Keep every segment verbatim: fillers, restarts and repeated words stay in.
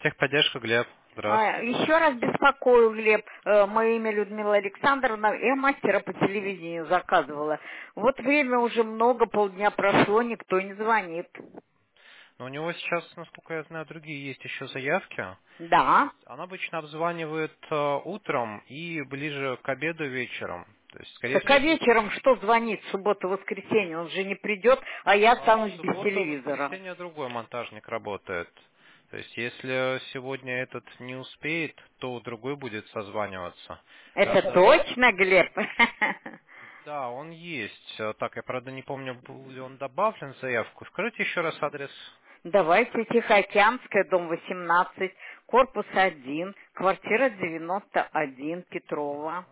Техподдержка, Глеб. А, Здравствуйте. еще раз беспокою, Глеб. Э, Мое имя Людмила Александровна. Я мастера по телевидению заказывала. Вот время уже много, полдня прошло, никто не звонит. Но у него сейчас, насколько я знаю, другие есть еще заявки. То Да. есть он обычно обзванивает э, утром и ближе к обеду вечером. То есть, скорее Так а всего, вечером что звонит? Суббота, воскресенье. Он же не придет, а я а в останусь без субботу, телевизора. воскресенье другой монтажник работает. То есть, если сегодня этот не успеет, то другой будет созваниваться. Это Да, точно, Глеб? да, он есть. Э, Так, я, правда, не помню, был ли он добавлен в заявку. Скажите еще раз адрес. Давайте, Тихоокеанская, дом восемнадцать, корпус один, квартира девяносто один, Петрова.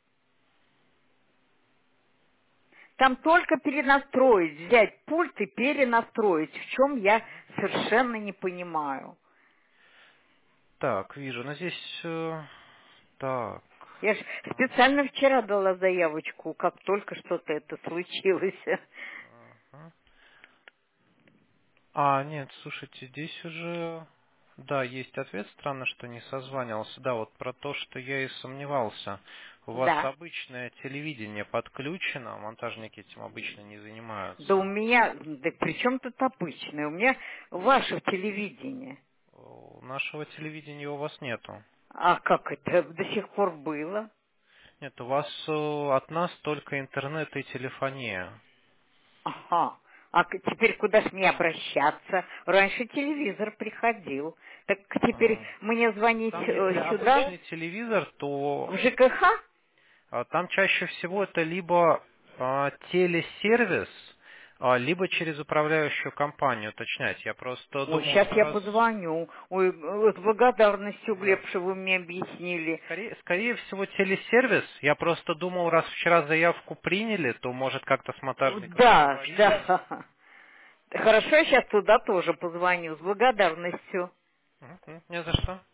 Там только перенастроить, взять пульт и перенастроить, в чем я совершенно не понимаю. Так, вижу. Но здесь... э, так. Я же специально вчера дала заявочку, как только что-то это случилось. Ага. А, нет, слушайте, здесь уже... Да, есть ответ. Странно, что не созванивался. Да, вот про то, что я и сомневался. У вас Да. обычное телевидение подключено, монтажники этим обычно не Да у занимаются. меня, да при чем тут обычное? У меня ваше телевидение. У нашего телевидения у вас нету. А как это до сих пор было? Нет, у вас э, от нас только интернет и телефония. Ага. А к- теперь куда ж мне обращаться? Раньше телевизор приходил. Так теперь М. мне звонить Там, если э, сюда, обычный телевизор, то в ЖКХ? а, там чаще всего это либо а, телесервис, а, либо через управляющую компанию уточнять. Я просто Ой, думал, сейчас что я раз... позвоню. Ой, э, с благодарностью, Да. Глеб, что вы мне объяснили. Скорее, скорее всего, телесервис. Я просто думал, раз вчера заявку приняли, то, может, как-то с монтажником Да, договорились. да. Хорошо, я сейчас туда тоже позвоню с благодарностью. Мгм, Не за что.